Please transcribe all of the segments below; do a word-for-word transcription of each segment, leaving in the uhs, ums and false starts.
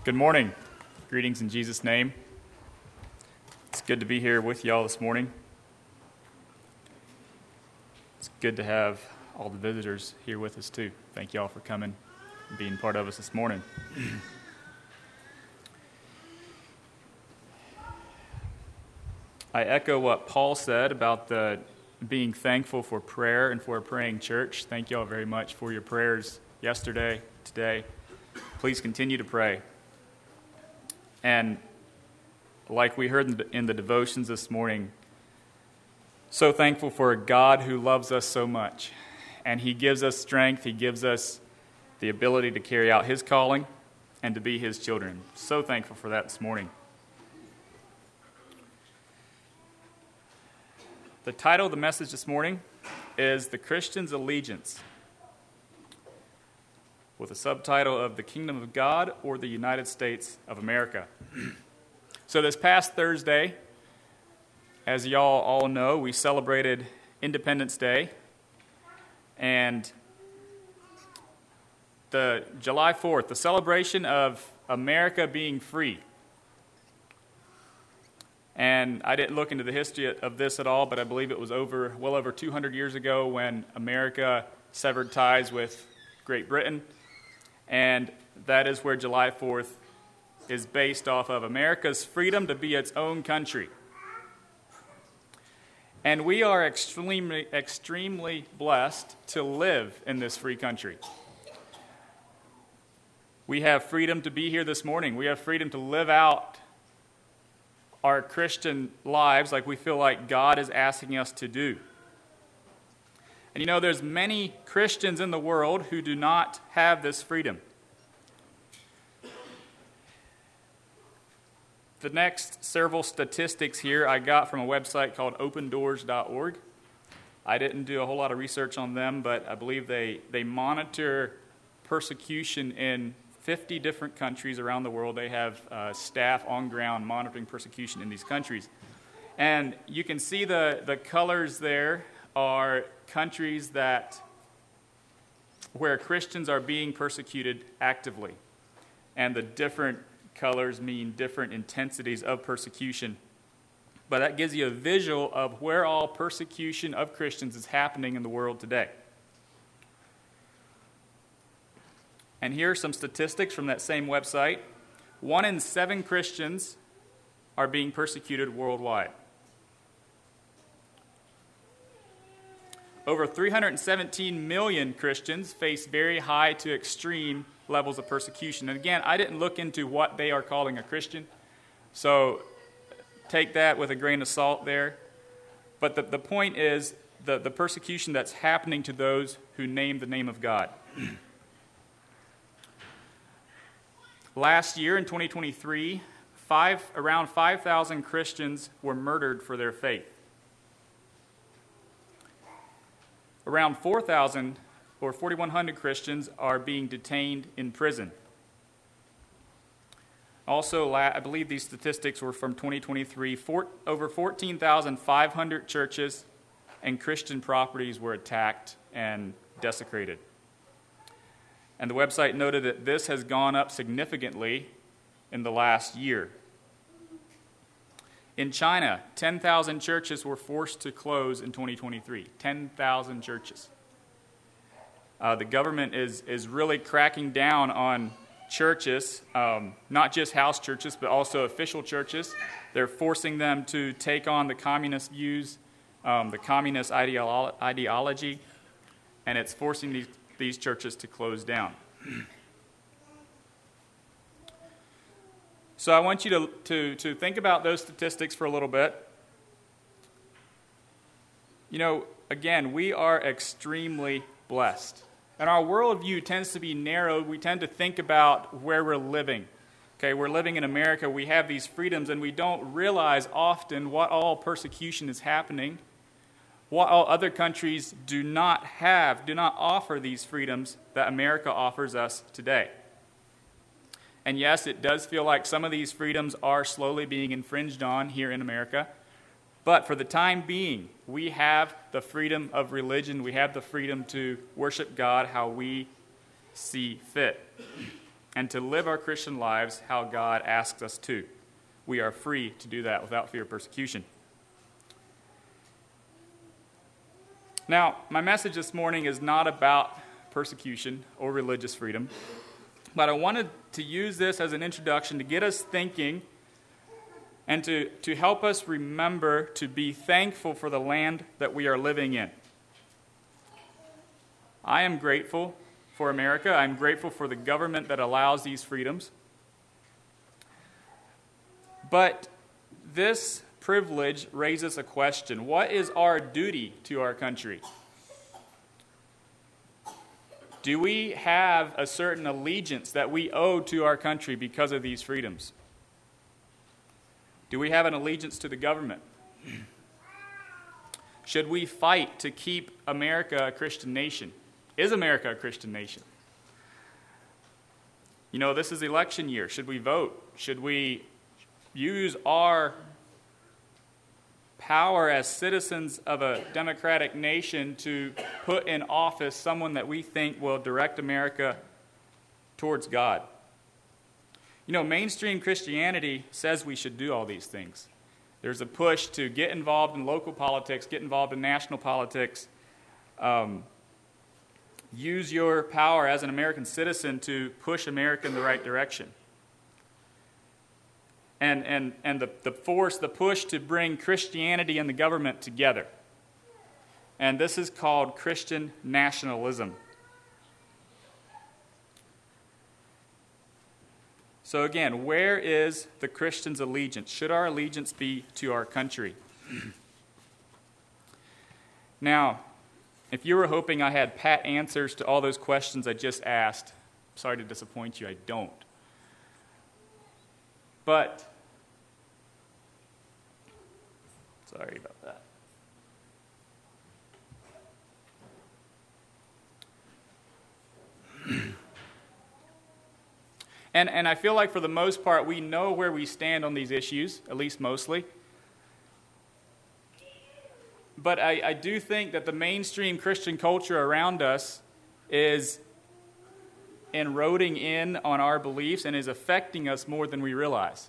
Good morning. Greetings in Jesus' name. It's good to be here with y'all this morning. It's good to have all the visitors here with us too. Thank y'all for coming and being part of us this morning. I echo what Paul said about the being thankful for prayer and for a praying church. Thank y'all very much for your prayers yesterday, today. Please continue to pray. And like we heard in the, in the devotions this morning, so thankful for a God who loves us so much. And he gives us strength. He gives us the ability to carry out his calling and to be his children. So thankful for that this morning. The title of the message this morning is The Christian's Allegiance, with a subtitle of The Kingdom of God or the United States of America. So this past Thursday, as y'all all know, we celebrated Independence Day, and the July fourth, the celebration of America being free. And I didn't look into the history of this at all, but I believe it was over well over two hundred years ago when America severed ties with Great Britain. And that is where July fourth is based off of, America's freedom to be its own country. And we are extremely, extremely blessed to live in this free country. We have freedom to be here this morning. We have freedom to live out our Christian lives like we feel like God is asking us to do. And you know, there's many Christians in the world who do not have this freedom. The next several statistics here I got from a website called open doors dot org. I didn't do a whole lot of research on them, but I believe they, they monitor persecution in fifty different countries around the world. They have uh, staff on ground monitoring persecution in these countries. And you can see the, the colors there are countries that where Christians are being persecuted actively. And the different colors mean different intensities of persecution. But that gives you a visual of where all persecution of Christians is happening in the world today. And here are some statistics from that same website. One in seven Christians are being persecuted worldwide. Over three hundred seventeen million Christians face very high to extreme levels of persecution. And again, I didn't look into what they are calling a Christian, so take that with a grain of salt there. But the, the point is the, the persecution that's happening to those who name the name of God. Last year, in twenty twenty-three, five, around five thousand Christians were murdered for their faith. Around four thousand or four thousand one hundred Christians are being detained in prison. Also, I believe these statistics were from twenty twenty-three. Four, over fourteen thousand five hundred churches and Christian properties were attacked and desecrated. And the website noted that this has gone up significantly in the last year. In China, ten thousand churches were forced to close in twenty twenty-three. ten thousand churches. Uh, the government is, is really cracking down on churches, um, not just house churches, but also official churches. They're forcing them to take on the communist views, um, the communist ideolo- ideology, and it's forcing these, these churches to close down. So I want you to, to, to think about those statistics for a little bit. You know, again, we are extremely blessed. And our worldview tends to be narrowed. We tend to think about where we're living. Okay, we're living in America. We have these freedoms, and we don't realize often what all persecution is happening, what all other countries do not have, do not offer these freedoms that America offers us today. And yes, it does feel like some of these freedoms are slowly being infringed on here in America. But for the time being, we have the freedom of religion. We have the freedom to worship God how we see fit. and to live our Christian lives how God asks us to. We are free to do that without fear of persecution. Now, my message this morning is not about persecution or religious freedom, but I wanted to use this as an introduction to get us thinking and to, to help us remember to be thankful for the land that we are living in. I am grateful for America. I'm grateful for the government that allows these freedoms. But this privilege raises a question. What is our duty to our country? Do we have a certain allegiance that we owe to our country because of these freedoms? Do we have an allegiance to the government? Should we fight to keep America a Christian nation? Is America a Christian nation? You know, this is election year. Should we vote? Should we use our power as citizens of a democratic nation to put in office someone that we think will direct America towards God? You know, mainstream Christianity says we should do all these things. There's a push to get involved in local politics, get involved in national politics, um, use your power as an American citizen to push America in the right direction. And, and, and the, the force, the push to bring Christianity and the government together. And this is called Christian nationalism. So again, where is the Christian's allegiance? Should our allegiance be to our country? Now, if you were hoping I had pat answers to all those questions I just asked, sorry to disappoint you, I don't. But, sorry about that. And, and I feel like for the most part, we know where we stand on these issues, at least mostly. But I, I do think that the mainstream Christian culture around us is eroding in on our beliefs and is affecting us more than we realize.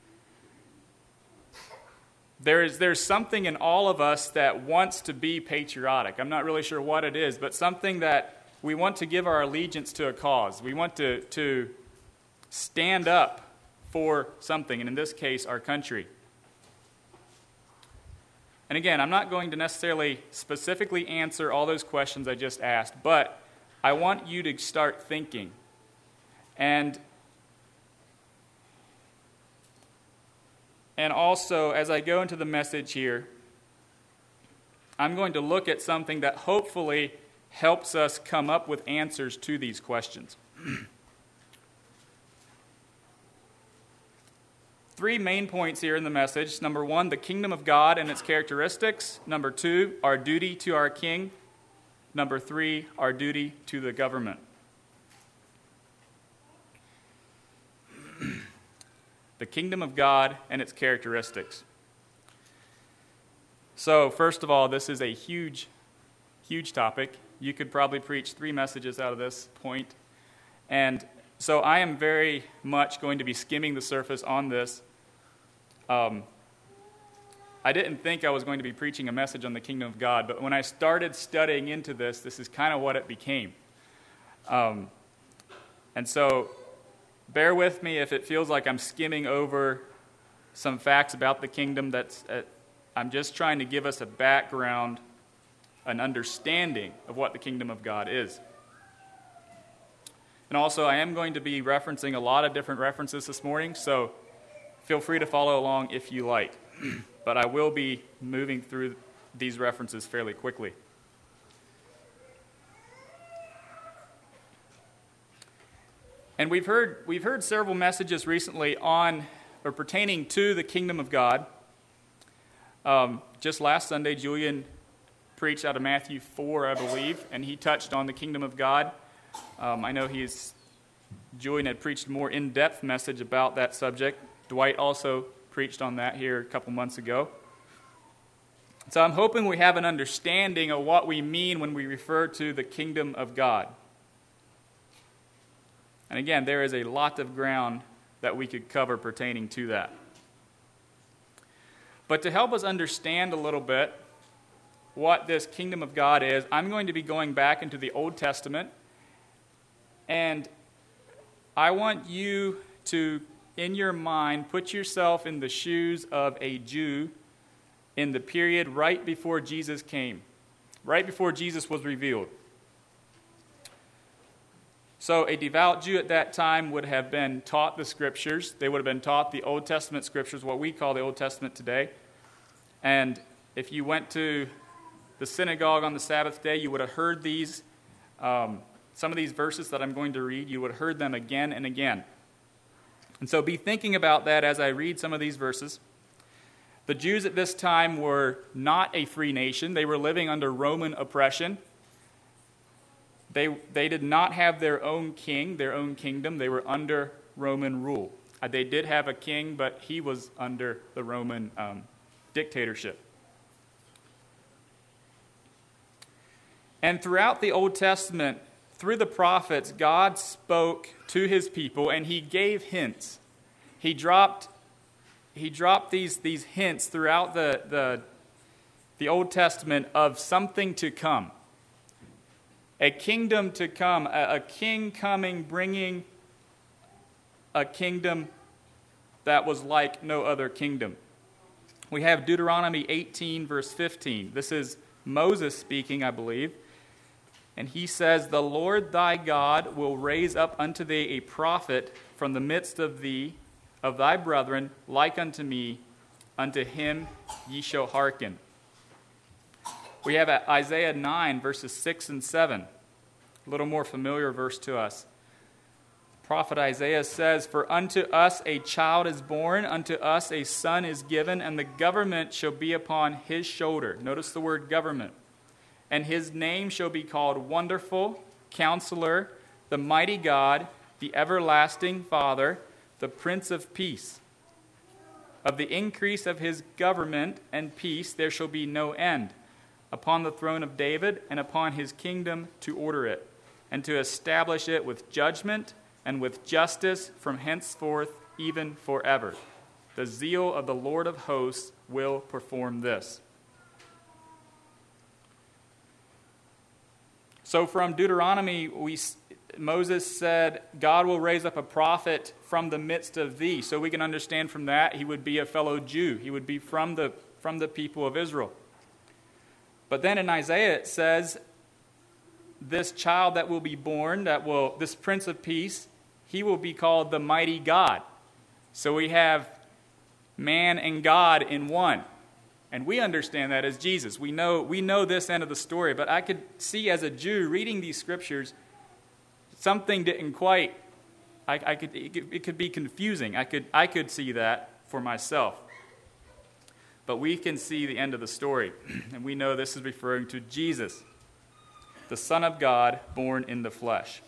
There is, there's something in all of us that wants to be patriotic. I'm not really sure what it is, but something that we want to give our allegiance to a cause. We want to, to stand up for something, and in this case, our country. And again, I'm not going to necessarily specifically answer all those questions I just asked, but I want you to start thinking. And, and also, as I go into the message here, I'm going to look at something that hopefully helps us come up with answers to these questions. Three main points here in the message. Number one, the kingdom of God and its characteristics. Number two, our duty to our king. Number three, our duty to the government. The kingdom of God and its characteristics. So, first of all, this is a huge, huge topic. You could probably preach three messages out of this point. And so I am very much going to be skimming the surface on this. Um, I didn't think I was going to be preaching a message on the kingdom of God, but when I started studying into this, this is kind of what it became. Um, and so bear with me if it feels like I'm skimming over some facts about the kingdom. That's uh, I'm just trying to give us a background, an understanding of what the kingdom of God is. And also, I am going to be referencing a lot of different references this morning, so feel free to follow along if you like. But I will be moving through these references fairly quickly. And we've heard we've heard several messages recently on or pertaining to the kingdom of God. Um, just last Sunday, Julian preached out of Matthew four, I believe, and he touched on the kingdom of God. Um, I know he's Julian had preached a more in-depth message about that subject. Dwight also preached on that here a couple months ago. So I'm hoping we have an understanding of what we mean when we refer to the kingdom of God. And again, there is a lot of ground that we could cover pertaining to that. But to help us understand a little bit what this kingdom of God is, I'm going to be going back into the Old Testament, and I want you to, in your mind, put yourself in the shoes of a Jew in the period right before Jesus came, right before Jesus was revealed. So a devout Jew at that time would have been taught the Scriptures. They would have been taught the Old Testament Scriptures, what we call the Old Testament today. And if you went to the synagogue on the Sabbath day, you would have heard these, um, some of these verses that I'm going to read, you would have heard them again and again. And so be thinking about that as I read some of these verses. The Jews at this time were not a free nation. They were living under Roman oppression. They, they did not have their own king, their own kingdom. They were under Roman rule. Uh, they did have a king, but he was under the Roman um, dictatorship. And throughout the Old Testament, through the prophets, God spoke to his people, and he gave hints. He dropped, he dropped these, these hints throughout the, the, the Old Testament of something to come. A kingdom to come, a, a king coming, bringing a kingdom that was like no other kingdom. We have Deuteronomy eighteen, verse fifteen. This is Moses speaking, I believe. And he says, "The Lord thy God will raise up unto thee a prophet from the midst of thee, of thy brethren, like unto me. Unto him ye shall hearken." We have Isaiah nine, verses six and seven. A little more familiar verse to us. Prophet Isaiah says, "For unto us a child is born, unto us a son is given, and the government shall be upon his shoulder." Notice the word government. "And his name shall be called Wonderful, Counselor, the Mighty God, the Everlasting Father, the Prince of Peace. Of the increase of his government and peace there shall be no end, upon the throne of David and upon his kingdom, to order it, and to establish it with judgment and with justice from henceforth even forever. The zeal of the Lord of hosts will perform this." So from Deuteronomy, we, Moses said, God will raise up a prophet from the midst of thee. So we can understand from that he would be a fellow Jew. He would be from the, from the people of Israel. But then in Isaiah it says, this child that will be born, that will, this Prince of Peace, he will be called the Mighty God. So we have man and God in one. And we understand that as Jesus. We know, we know this end of the story, but I could see as a Jew reading these scriptures, something didn't quite, I, I could, it could, it could be confusing. I could, I could see that for myself. But we can see the end of the story, and we know this is referring to Jesus, the Son of God, born in the flesh.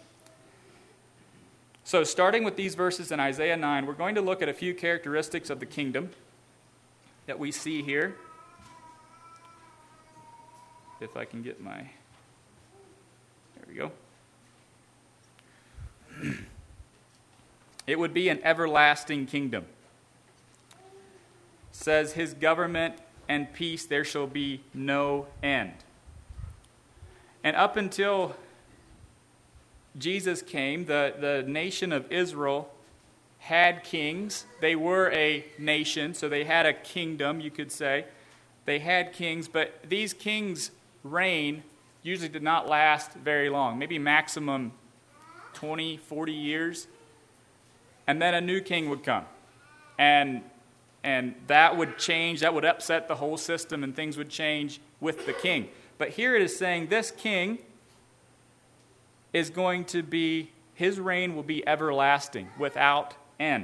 So starting with these verses in Isaiah nine, we're going to look at a few characteristics of the kingdom that we see here. If I can get my, there we go. It would be an everlasting kingdom. It says, his government and peace there shall be no end. And up until Jesus came, the, the nation of Israel had kings. They were a nation, so they had a kingdom, you could say. They had kings, but these kings' reign usually did not last very long, maybe maximum twenty, forty years. And then a new king would come. And, and that would change, that would upset the whole system, and things would change with the king. But here it is saying this king is going to be, his reign will be everlasting, without end.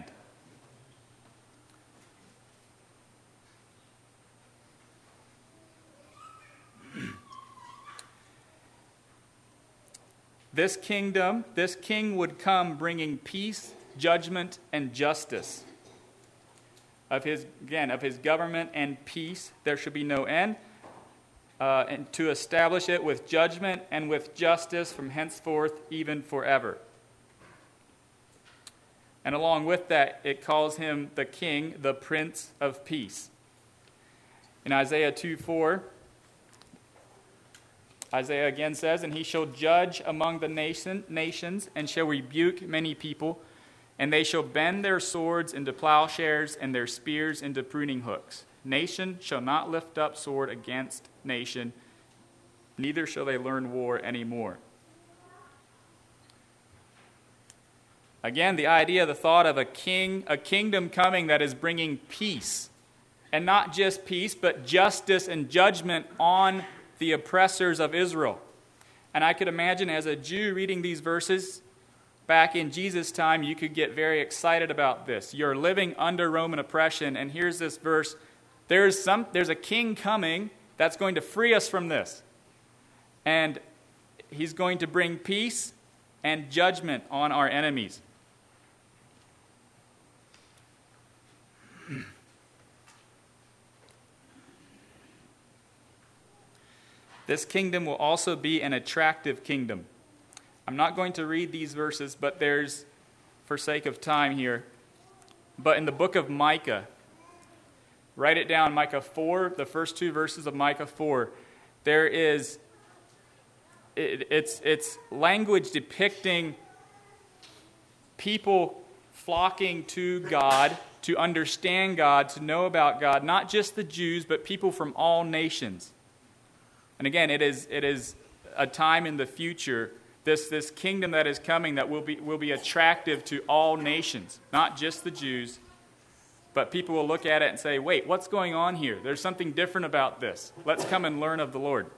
This kingdom, this king would come bringing peace, judgment, and justice. Of his, again, of his government and peace, there should be no end. Uh, and to establish it with judgment and with justice from henceforth, even forever. And along with that, it calls him the King, the Prince of Peace. In Isaiah two four, Isaiah again says, "And he shall judge among the nation, nations, and shall rebuke many people, and they shall bend their swords into plowshares, and their spears into pruning hooks. Nation shall not lift up sword against nation, neither shall they learn war anymore." Again, the idea, the thought of a king, a kingdom coming that is bringing peace. And not just peace, but justice and judgment on the oppressors of Israel. And I could imagine as a Jew reading these verses back in Jesus' time, you could get very excited about this. You're living under Roman oppression, and here's this verse. There's some, there's a king coming that's going to free us from this. And he's going to bring peace and judgment on our enemies. This kingdom will also be an attractive kingdom. I'm not going to read these verses, but there's, for sake of time here, but in the book of Micah, write it down, Micah four, the first two verses of Micah four, there is, it, it's, it's language depicting people flocking to God, to understand God, to know about God, not just the Jews, but people from all nations. And again, it is it is a time in the future, this, this kingdom that is coming that will be will be attractive to all nations, not just the Jews, but people will look at it and say, wait, what's going on here? There's something different about this. Let's come and learn of the Lord.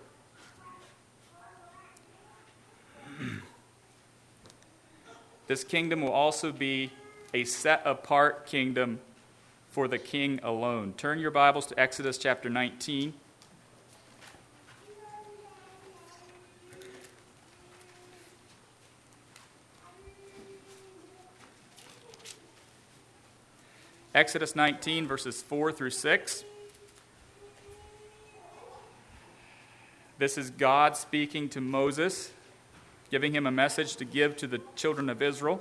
This kingdom will also be a set-apart kingdom for the king alone. Turn your Bibles to Exodus chapter nineteen. Exodus nineteen, verses four through six. This is God speaking to Moses, giving him a message to give to the children of Israel.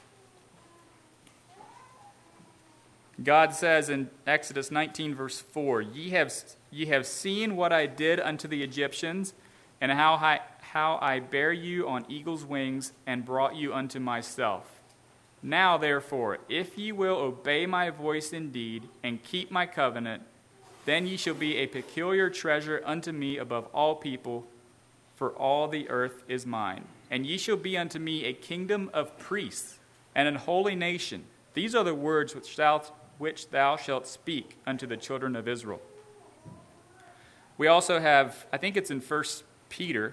God says in Exodus nineteen, verse four, Ye have, ye have seen what I did unto the Egyptians, and how I, how I bare you on eagle's wings, and brought you unto myself. Now, therefore, if ye will obey my voice indeed, and keep my covenant, then ye shall be a peculiar treasure unto me above all people, for all the earth is mine. And ye shall be unto me a kingdom of priests, and an holy nation. These are the words which thou, which thou shalt speak unto the children of Israel. We also have, I think it's in First Peter,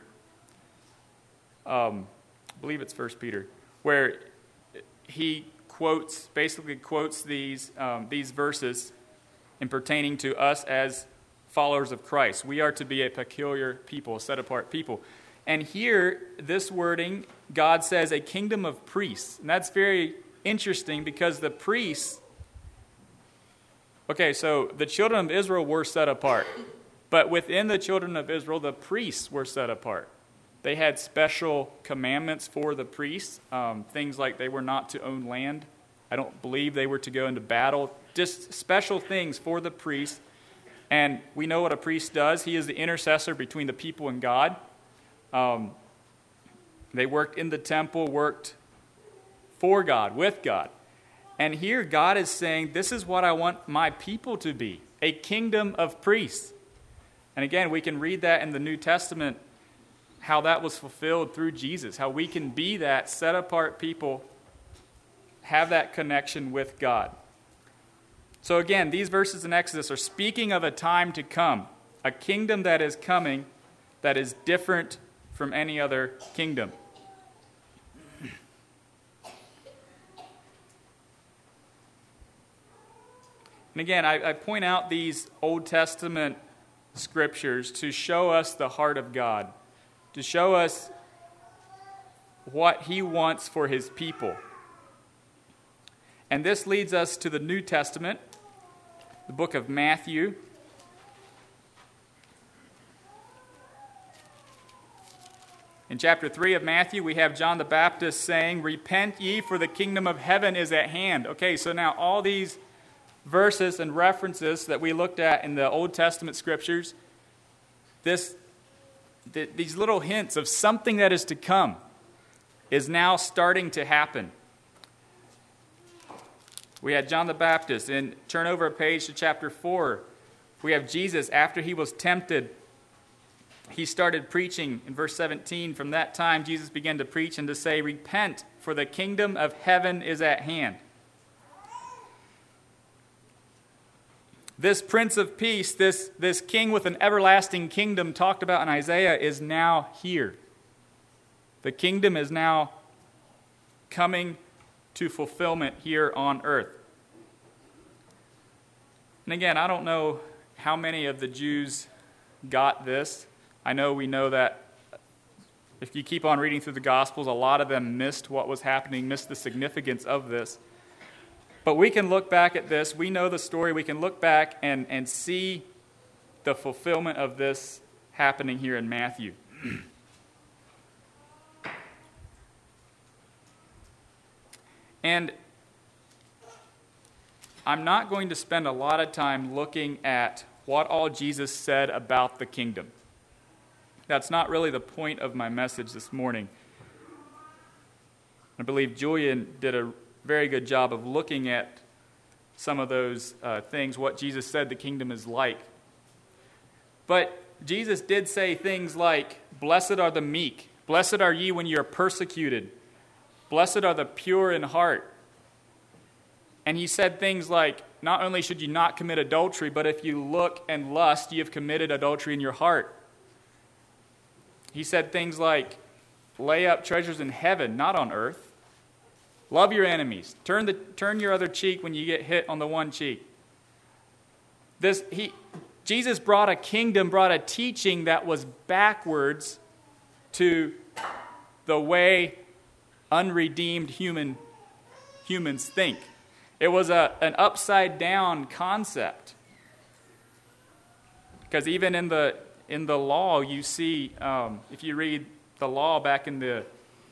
um, I believe it's First Peter, where he quotes, basically quotes these um, these verses in pertaining to us as followers of Christ. We are to be a peculiar people, a set-apart people. And here, this wording, God says a kingdom of priests. And that's very interesting because the priests, okay, so the children of Israel were set apart. But within the children of Israel, the priests were set apart. They had special commandments for the priests, um, things like they were not to own land. I don't believe they were to go into battle. Just special things for the priest. And we know what a priest does. He is the intercessor between the people and God. Um, they worked in the temple, worked for God, with God. And here God is saying, this is what I want my people to be, a kingdom of priests. And again, we can read that in the New Testament, how that was fulfilled through Jesus, how we can be that set-apart people, have that connection with God. So again, these verses in Exodus are speaking of a time to come, a kingdom that is coming that is different from any other kingdom. And again, I, I point out these Old Testament scriptures to show us the heart of God, to show us what he wants for his people. And this leads us to the New Testament, the book of Matthew. In chapter three of Matthew, we have John the Baptist saying, "Repent ye, for the kingdom of heaven is at hand." Okay, so now all these verses and references that we looked at in the Old Testament scriptures, this, th- these little hints of something that is to come is now starting to happen. We had John the Baptist, and turn over a page to chapter four. We have Jesus after he was tempted. He started preaching in verse seventeen. From that time, Jesus began to preach and to say, "Repent, for the kingdom of heaven is at hand." This Prince of Peace, this, this king with an everlasting kingdom talked about in Isaiah is now here. The kingdom is now coming to fulfillment here on earth. And again, I don't know how many of the Jews got this. I know we know that if you keep on reading through the Gospels, a lot of them missed what was happening, missed the significance of this. But we can look back at this. We know the story. We can look back and, and see the fulfillment of this happening here in Matthew. And I'm not going to spend a lot of time looking at what all Jesus said about the kingdom. That's not really the point of my message this morning. I believe Julian did a very good job of looking at some of those uh, things, what Jesus said the kingdom is like. But Jesus did say things like, "Blessed are the meek, blessed are ye when you are persecuted, blessed are the pure in heart." And he said things like, not only should you not commit adultery, but if you look and lust, you have committed adultery in your heart. He said things like, lay up treasures in heaven, not on earth. Love your enemies. Turn the turn your other cheek when you get hit on the one cheek. This he Jesus brought a kingdom, brought a teaching that was backwards to the way unredeemed human humans think. It was a, an upside-down concept. Because even in the in the law, you see, um, if you read the law back in the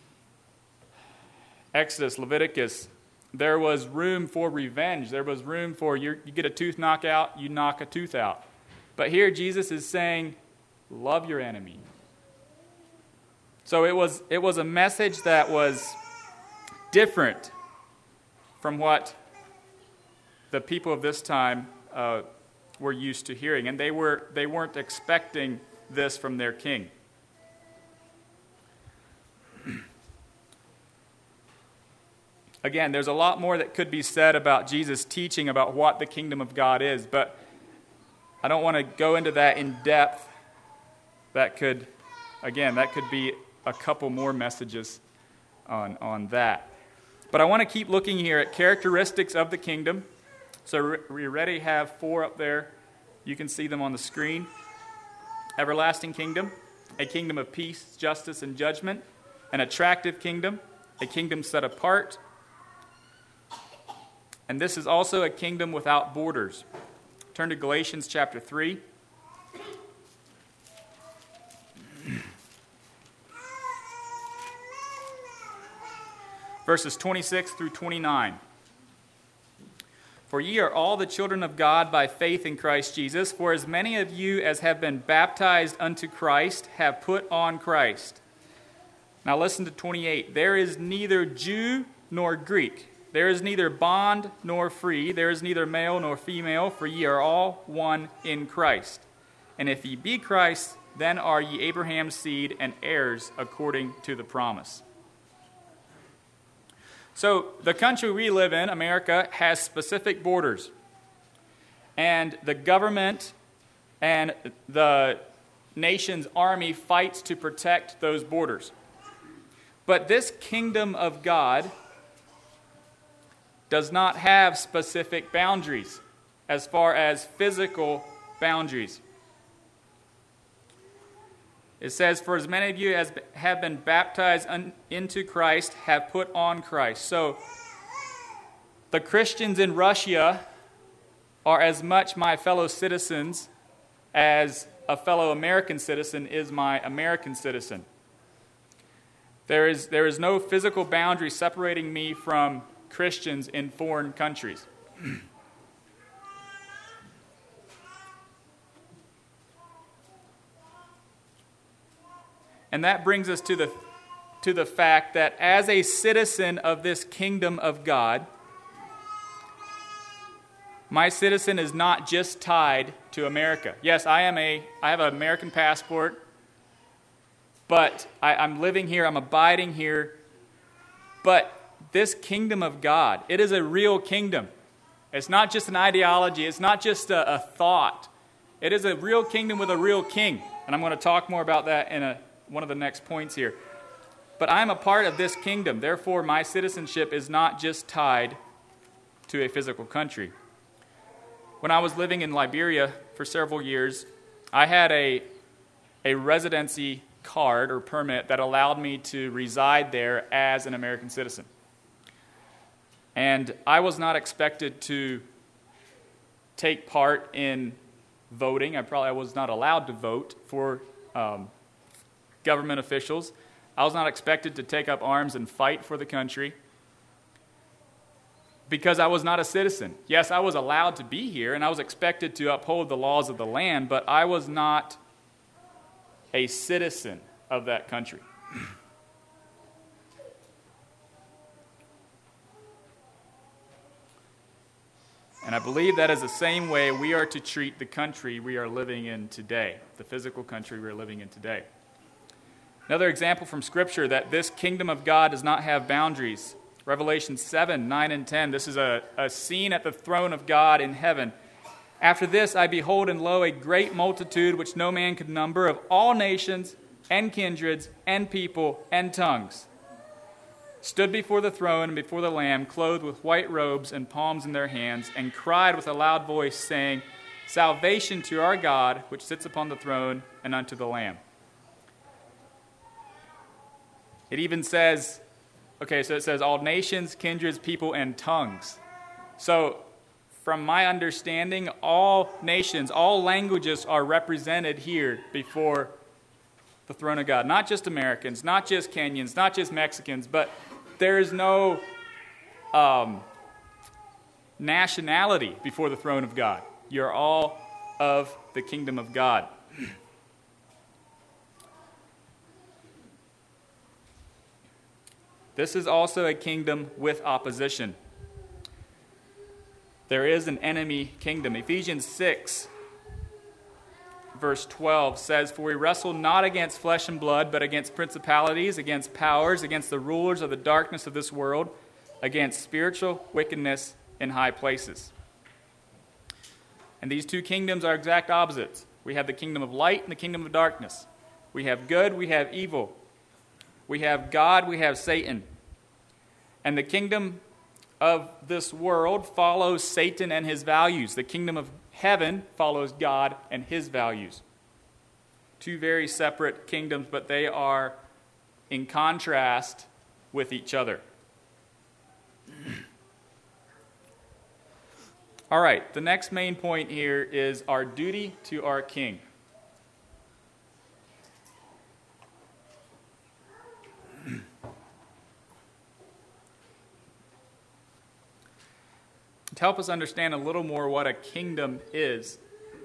Exodus, Leviticus, there was room for revenge. There was room for, you you get a tooth knocked out, you knock a tooth out. But here Jesus is saying, love your enemy. So it was it was a message that was different from what the people of this time uh, were used to hearing. And they, were, they weren't expecting this from their king. Again, there's a lot more that could be said about Jesus' teaching about what the kingdom of God is, but I don't want to go into that in depth. That could, again, that could be a couple more messages on, on that. But I want to keep looking here at characteristics of the kingdom. So we already have four up there. You can see them on the screen. Everlasting kingdom, a kingdom of peace, justice, and judgment, an attractive kingdom, a kingdom set apart, and this is also a kingdom without borders. Turn to Galatians chapter three. Verses twenty-six through twenty-nine. For ye are all the children of God by faith in Christ Jesus. For as many of you as have been baptized unto Christ have put on Christ. Now listen to twenty-eight. There is neither Jew nor Greek. There is neither bond nor free. There is neither male nor female. For ye are all one in Christ. And if ye be Christ, then are ye Abraham's seed and heirs according to the promise. So the country we live in, America, has specific borders. And the government and the nation's army fights to protect those borders. But this kingdom of God does not have specific boundaries as far as physical boundaries. It says, for as many of you as have been baptized un- into Christ have put on Christ. So the Christians in Russia are as much my fellow citizens as a fellow American citizen is my American citizen. There is, there is no physical boundary separating me from Christians in foreign countries. And that brings us to the, to the fact that as a citizen of this kingdom of God, my citizen is not just tied to America. Yes, I am a, I have an American passport, but I, I'm living here, I'm abiding here. But this kingdom of God, it is a real kingdom. It's not just an ideology, it's not just a, a thought. It is a real kingdom with a real king. And I'm going to talk more about that in a, one of the next points here. But I'm a part of this kingdom. Therefore, my citizenship is not just tied to a physical country. When I was living in Liberia for several years, I had a, a residency card or permit that allowed me to reside there as an American citizen. And I was not expected to take part in voting. I probably was not allowed to vote for um, government officials. I was not expected to take up arms and fight for the country because I was not a citizen. Yes, I was allowed to be here, and I was expected to uphold the laws of the land, but I was not a citizen of that country. And I believe that is the same way we are to treat the country we are living in today, the physical country we are living in today. Another example from Scripture that this kingdom of God does not have boundaries. Revelation seven, nine, and ten. This is a, a scene at the throne of God in heaven. After this I behold, and lo, a great multitude which no man could number, of all nations and kindreds and people and tongues, stood before the throne and before the Lamb, clothed with white robes and palms in their hands, and cried with a loud voice, saying, Salvation to our God, which sits upon the throne, and unto the Lamb. It even says, okay, so it says all nations, kindreds, people, and tongues. So, from my understanding, all nations, all languages are represented here before the throne of God. Not just Americans, not just Kenyans, not just Mexicans, but there is no um, nationality before the throne of God. You're all of the kingdom of God. This is also a kingdom with opposition. There is an enemy kingdom. Ephesians six, verse twelve says, For we wrestle not against flesh and blood, but against principalities, against powers, against the rulers of the darkness of this world, against spiritual wickedness in high places. And these two kingdoms are exact opposites. We have the kingdom of light and the kingdom of darkness. We have good, we have evil. We have God, we have Satan. And the kingdom of this world follows Satan and his values. The kingdom of heaven follows God and his values. Two very separate kingdoms, but they are in contrast with each other. All right, the next main point here is our duty to our king. To help us understand a little more what a kingdom is.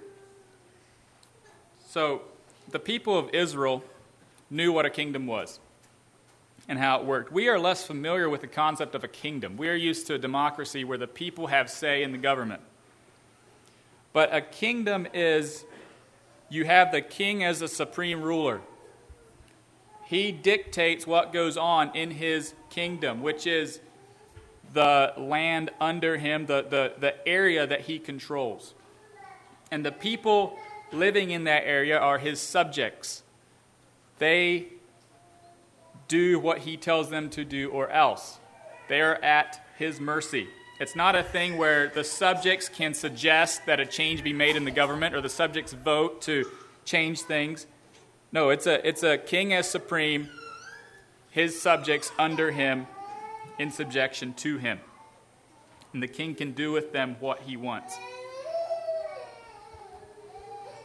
So, the people of Israel knew what a kingdom was and how it worked. We are less familiar with the concept of a kingdom. We are used to a democracy where the people have say in the government. But a kingdom is, you have the king as the supreme ruler. He dictates what goes on in his kingdom, which is the land under him, the, the, the area that he controls. And the people living in that area are his subjects. They do what he tells them to do or else. They are at his mercy. It's not a thing where the subjects can suggest that a change be made in the government or the subjects vote to change things. No, it's a, it's a king as supreme, his subjects under him, in subjection to him. And the king can do with them what he wants.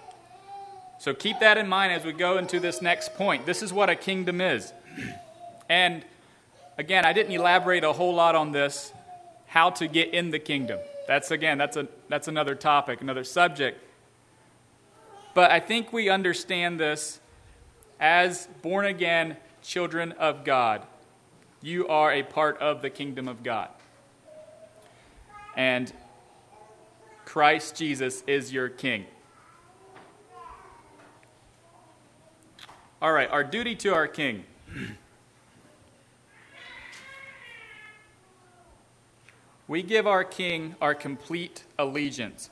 So keep that in mind as we go into this next point. This is what a kingdom is. And again, I didn't elaborate a whole lot on this, how to get in the kingdom. That's, again, that's a that's another topic, another subject. But I think we understand this as born-again children of God. You are a part of the kingdom of God. And Christ Jesus is your king. All right, our duty to our king. We give our king our complete allegiance.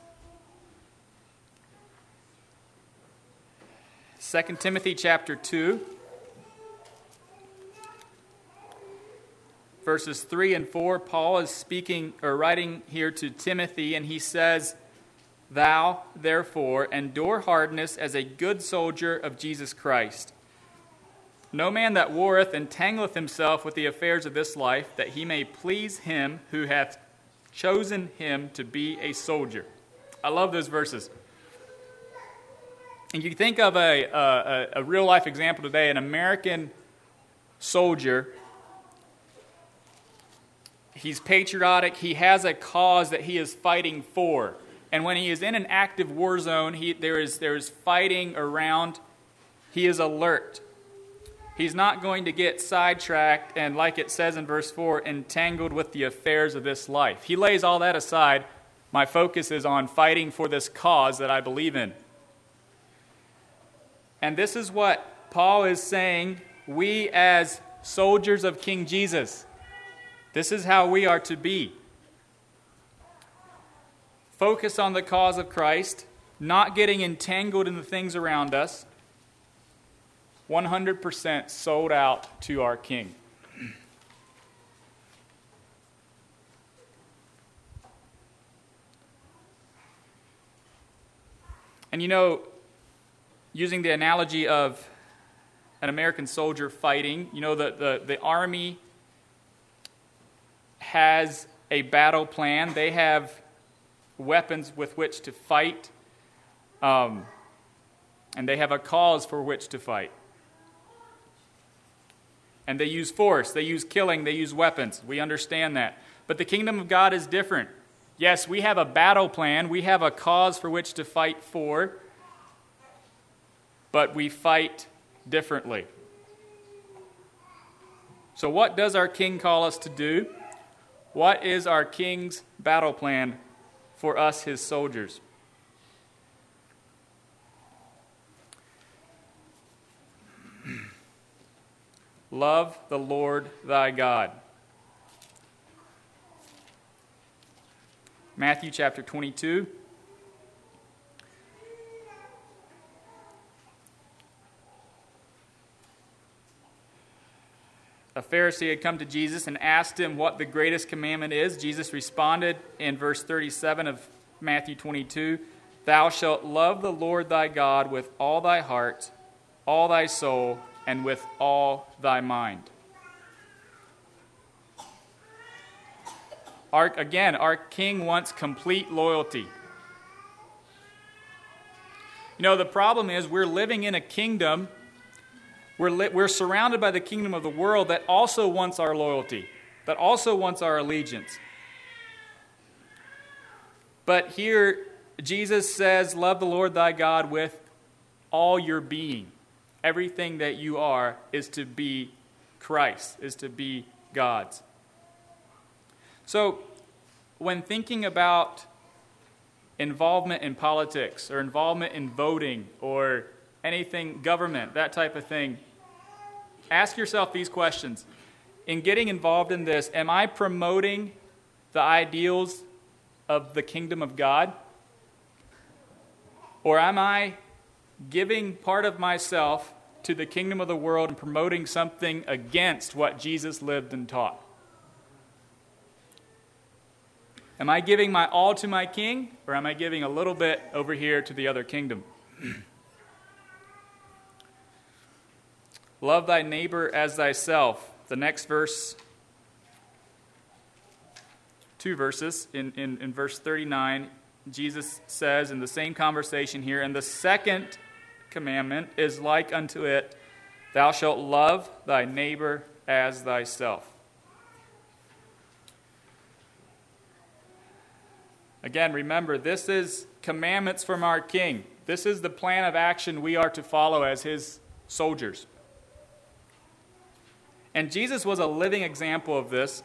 Second Timothy chapter two, verses three and four, Paul is speaking or writing here to Timothy, and he says, "Thou, therefore, endure hardness as a good soldier of Jesus Christ. No man that warreth entangleth himself with the affairs of this life, that he may please him who hath chosen him to be a soldier." I love those verses. And you think of a, a, a real-life example today, an American soldier. He's patriotic. He has a cause that he is fighting for. And when he is in an active war zone, he, there is there is fighting around. He is alert. He's not going to get sidetracked and, like it says in verse four, entangled with the affairs of this life. He lays all that aside. My focus is on fighting for this cause that I believe in. And this is what Paul is saying, we as soldiers of King Jesus, this is how we are to be. Focus on the cause of Christ, not getting entangled in the things around us, one hundred percent sold out to our King. And you know, using the analogy of an American soldier fighting, you know, the, the, the army has a battle plan. They have weapons with which to fight, um, and they have a cause for which to fight. And they use force, they use killing, they use weapons. We understand that. But the kingdom of God is different. Yes, we have a battle plan, we have a cause for which to fight for, but we fight differently. So what does our King call us to do? What is our King's battle plan for us, his soldiers? Love the Lord thy God. Matthew chapter twenty-two. A Pharisee had come to Jesus and asked him what the greatest commandment is. Jesus responded in verse thirty-seven of Matthew twenty-two, "Thou shalt love the Lord thy God with all thy heart, all thy soul, and with all thy mind." Our, again, our King wants complete loyalty. You know, the problem is we're living in a kingdom, we're, li- we're surrounded by the kingdom of the world that also wants our loyalty, that also wants our allegiance. But here, Jesus says, love the Lord thy God with all your being. Everything that you are is to be Christ, is to be God's. So, when thinking about involvement in politics or involvement in voting or anything, government, that type of thing, ask yourself these questions. In getting involved in this, am I promoting the ideals of the kingdom of God? Or am I giving part of myself to the kingdom of the world and promoting something against what Jesus lived and taught? Am I giving my all to my king, or am I giving a little bit over here to the other kingdom? Love thy neighbor as thyself. The next verse, two verses, in, in, in verse thirty-nine, Jesus says in the same conversation here, "And the second commandment is like unto it, Thou shalt love thy neighbor as thyself. Again, remember, this is commandments from our King. This is the plan of action we are to follow as his soldiers. And Jesus was a living example of this.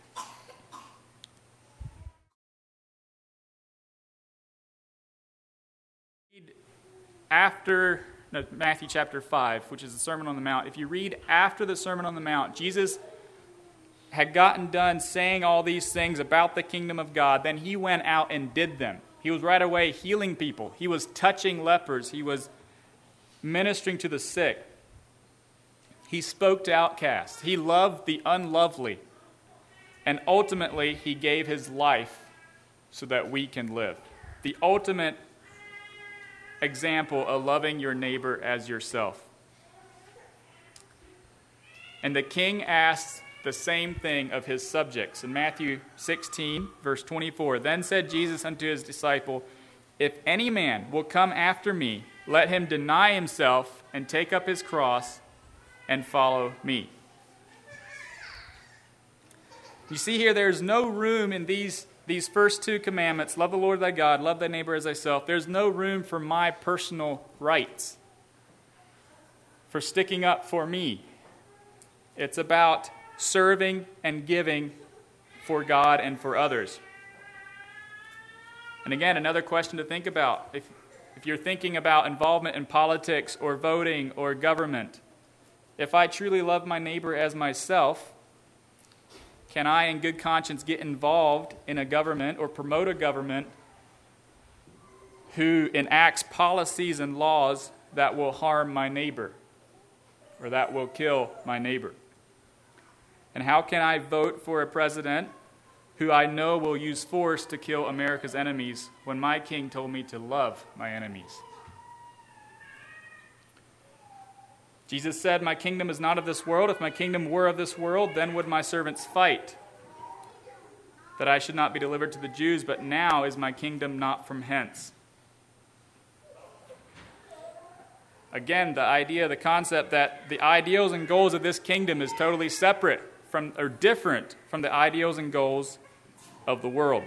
After no, Matthew chapter five, which is the Sermon on the Mount, if you read after the Sermon on the Mount, Jesus had gotten done saying all these things about the kingdom of God, then he went out and did them. He was right away healing people. He was touching lepers. He was ministering to the sick. He spoke to outcasts. He loved the unlovely. And ultimately, he gave his life so that we can live. The ultimate example of loving your neighbor as yourself. And the king asks the same thing of his subjects. In Matthew sixteen, verse twenty-four, then said Jesus unto his disciple, if any man will come after me, let him deny himself and take up his cross and follow me. You see here, there's no room in these, these first two commandments, love the Lord thy God, love thy neighbor as thyself. There's no room for my personal rights, for sticking up for me. It's about serving and giving for God and for others. And again, another question to think about. If, if you're thinking about involvement in politics or voting or government, if I truly love my neighbor as myself, can I in good conscience get involved in a government or promote a government who enacts policies and laws that will harm my neighbor or that will kill my neighbor? And how can I vote for a president who I know will use force to kill America's enemies when my king told me to love my enemies? Jesus said, my kingdom is not of this world. If my kingdom were of this world, then would my servants fight, that I should not be delivered to the Jews, but now is my kingdom not from hence. Again, the idea, the concept that the ideals and goals of this kingdom is totally separate from, or different from the ideals and goals of the world.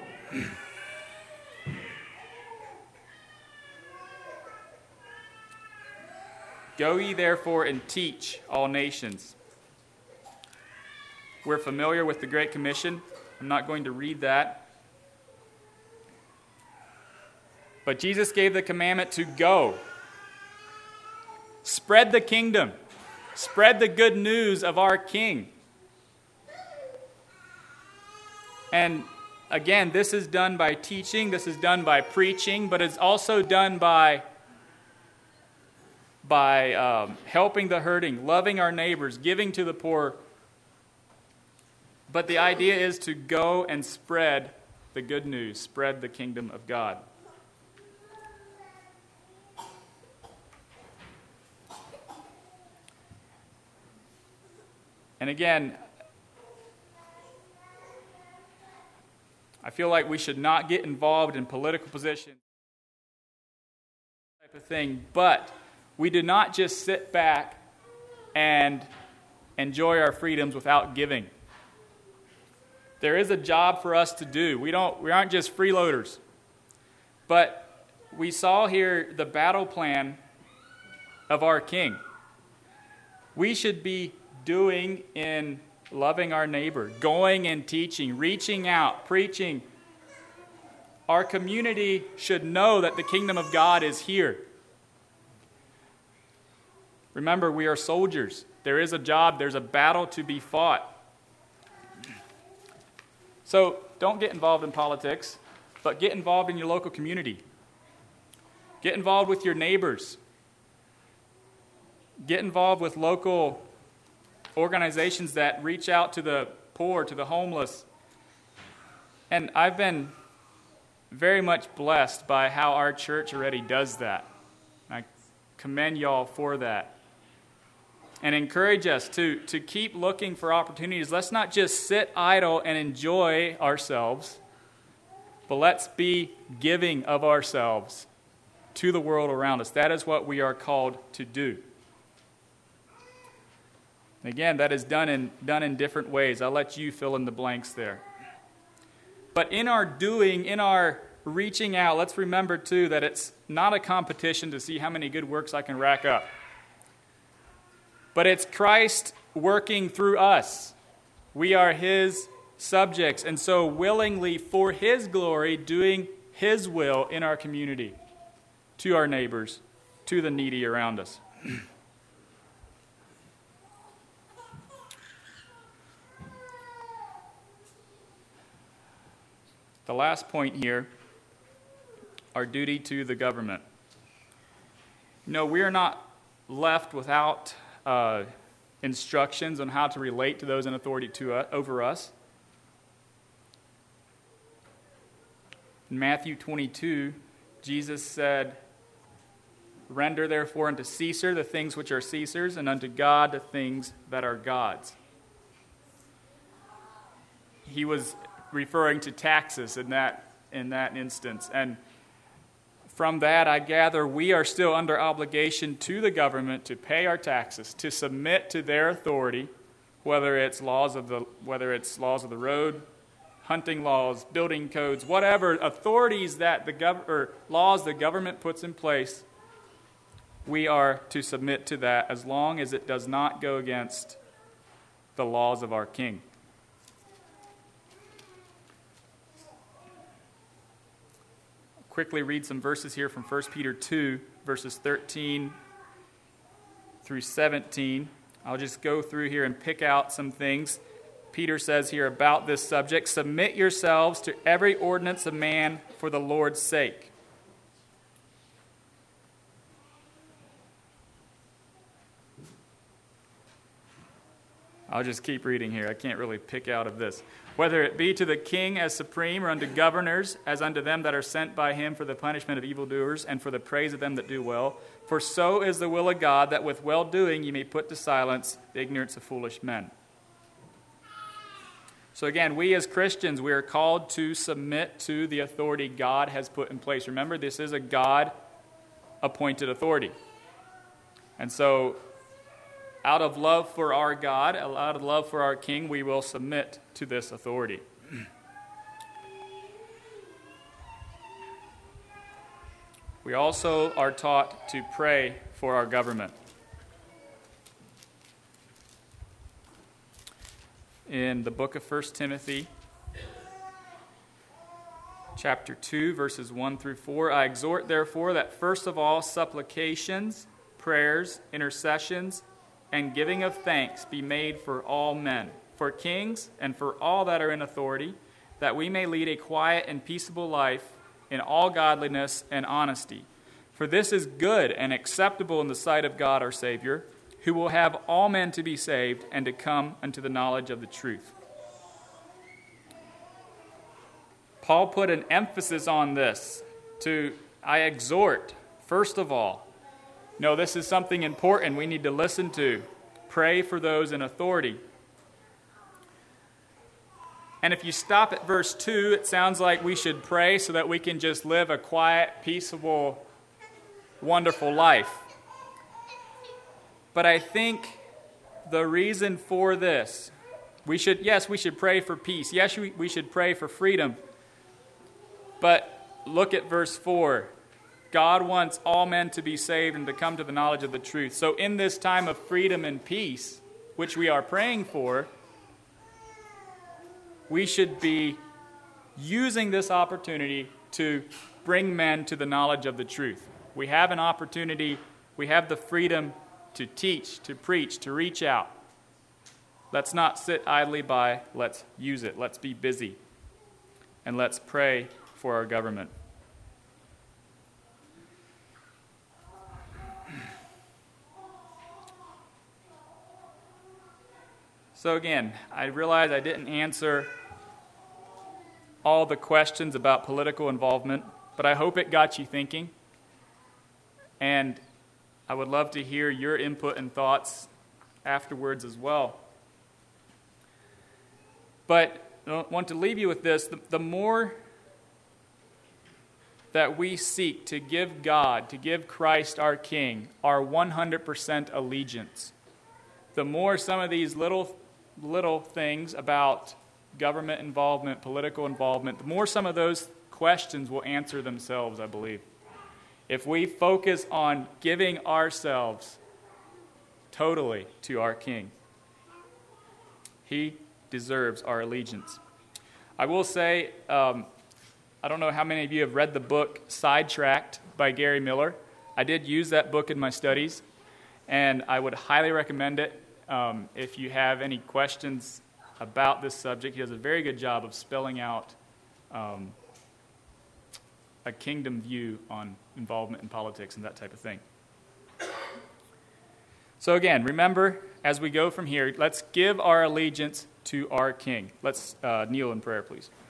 Go ye therefore and teach all nations. We're familiar with the Great Commission. I'm not going to read that. But Jesus gave the commandment to go. Spread the kingdom. Spread the good news of our King. And again, this is done by teaching. This is done by preaching. But it's also done by by um, helping the hurting, loving our neighbors, giving to the poor. But the idea is to go and spread the good news, spread the kingdom of God. And again, I feel like we should not get involved in political positions, type of thing, but we do not just sit back and enjoy our freedoms without giving. There is a job for us to do. We don't we aren't just freeloaders. But we saw here the battle plan of our King. We should be doing in loving our neighbor, going and teaching, reaching out, preaching. Our community should know that the kingdom of God is here. Remember, we are soldiers. There is a job, there's a battle to be fought. So don't get involved in politics, but get involved in your local community. Get involved with your neighbors. Get involved with local organizations that reach out to the poor, to the homeless. And I've been very much blessed by how our church already does that. I commend y'all for that. And encourage us to, to keep looking for opportunities. Let's not just sit idle and enjoy ourselves, but let's be giving of ourselves to the world around us. That is what we are called to do. Again, that is done in, done in different ways. I'll let you fill in the blanks there. But in our doing, in our reaching out, let's remember too that it's not a competition to see how many good works I can rack up. But it's Christ working through us. We are His subjects, and so willingly for His glory, doing His will in our community, to our neighbors, to the needy around us. The last point here, our duty to the government. No, we are not left without uh, instructions on how to relate to those in authority to uh, over us. In Matthew twenty-two, Jesus said, "Render therefore unto Caesar the things which are Caesar's, and unto God the things that are God's." He was referring to taxes in that in that instance. And from that, I gather we are still under obligation to the government to pay our taxes, to submit to their authority, whether it's laws of the whether it's laws of the road, hunting laws, building codes, whatever authorities that the gov- or laws the government puts in place. We are to submit to that as long as it does not go against the laws of our King. Quickly read some verses here from First Peter two, verses thirteen through seventeen. I'll just go through here and pick out some things. Peter says here about this subject, "Submit yourselves to every ordinance of man for the Lord's sake." I'll just keep reading here. I can't really pick out of this. "Whether it be to the king as supreme, or unto governors, as unto them that are sent by him for the punishment of evildoers, and for the praise of them that do well. For so is the will of God, that with well-doing ye may put to silence the ignorance of foolish men." So again, we as Christians, we are called to submit to the authority God has put in place. Remember, this is a God-appointed authority. And so, out of love for our God, out of love for our King, we will submit to this authority. We also are taught to pray for our government. In the book of First Timothy, chapter two, verses one through four, "I exhort, therefore, that first of all supplications, prayers, intercessions, and giving of thanks be made for all men, for kings, and for all that are in authority, that we may lead a quiet and peaceable life in all godliness and honesty. For this is good and acceptable in the sight of God our Savior, who will have all men to be saved and to come unto the knowledge of the truth." Paul put an emphasis on this to, I exhort, first of all. No, this is something important we need to listen to. Pray for those in authority. And if you stop at verse two, it sounds like we should pray so that we can just live a quiet, peaceable, wonderful life. But I think the reason for this, we should, yes, we should pray for peace. Yes, we, we should pray for freedom. But look at verse four. God wants all men to be saved and to come to the knowledge of the truth. So in this time of freedom and peace, which we are praying for, we should be using this opportunity to bring men to the knowledge of the truth. We have an opportunity, we have the freedom to teach, to preach, to reach out. Let's not sit idly by. Let's use it. Let's be busy. And let's pray for our government. So again, I realize I didn't answer all the questions about political involvement, but I hope it got you thinking. And I would love to hear your input and thoughts afterwards as well. But I want to leave you with this. The, the more that we seek to give God, to give Christ our King, our one hundred percent allegiance, the more some of these little, little things about government involvement, political involvement, the more some of those questions will answer themselves, I believe. If we focus on giving ourselves totally to our King, He deserves our allegiance. I will say, um, I don't know how many of you have read the book Sidetracked by Gary Miller. I did use that book in my studies, and I would highly recommend it. Um, if you have any questions about this subject, he does a very good job of spelling out um, a kingdom view on involvement in politics and that type of thing. So again, remember, as we go from here, let's give our allegiance to our King. Let's uh, kneel in prayer, please.